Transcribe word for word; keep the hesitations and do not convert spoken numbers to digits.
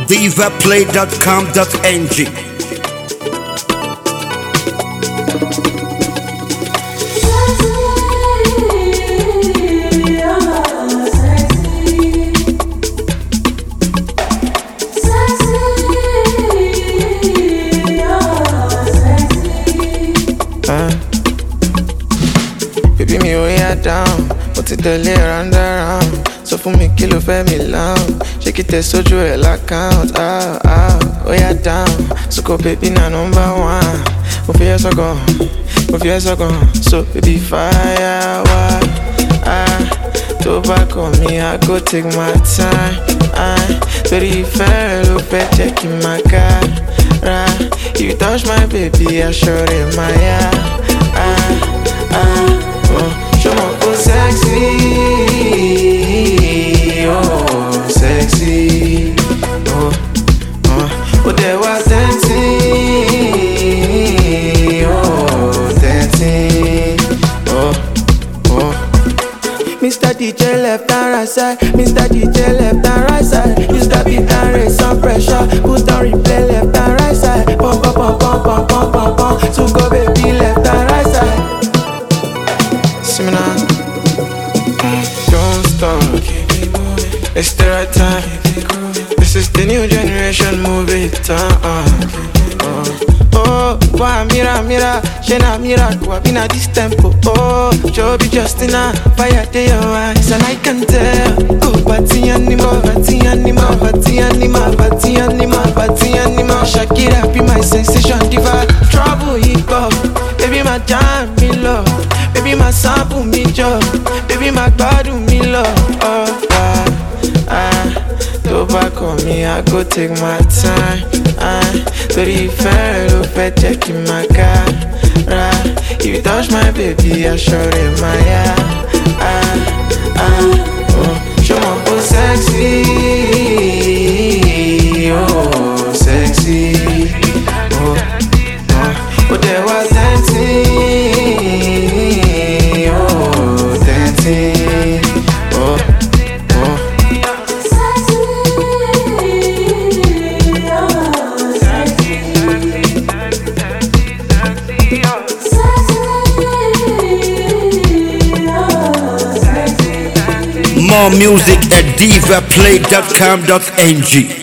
diva play dot com dot n g. Baby mi ò yá down, mo ti tẹ̀lé round around. Sọ fún mi kí ló fẹ́ mi láwọn, ṣé kí tẹ sójú ẹ̀ l'account. Ah ah, ó yá down, Soko baby na number one. Mo fi ẹ́ sọ́kàn, mo fi ẹ́ sọ́kàn. So baby fire wá. Ah, tó bá kọ̀ mí, I go take my time. Ah, torí ìfẹ́ rẹ̀ ló fẹ́ jẹ́ kí n máa kára. If you touch my baby, aṣọ rẹ̀ máa yá. Ah ah. Show me oh sexy, oh sexy, oh oh. Oh there was dancing, oh dancing, oh oh. Mister D J left and right side, Mister D J left and right side. Use that beat and raise some pressure. Put on replay left and right side. Pump pump pump pump pump pump pump pump. So go baby left and right side. See me now, mm, don't stop. It's the right time. This is the new generation, move it on. Oh, oh, why mira mira, she na mira, why be na this tempo? Oh, Joby Justina, fire to your eyes, and I can tell. Oh, party animal, party animal, party animal, party animal, party animal. Shakira be my sensation diva, trouble hip hop, baby my jam me love. Baby, my sample me job. Baby, my body me love. Oh, ah, ah. Tó bá kọ̀ mí, I go take my time. Ah, torí ìfẹ́ rẹ̀ ló fẹ́ jẹ́ kí n máa kára. If you touch my baby, aṣọ rẹ̀ máa yá. Ah, ah, oh. Show me oh sexy, oh sexy, oh oh. Oh there was dancing. Oh, oh. More music at diva play dot com dot n g.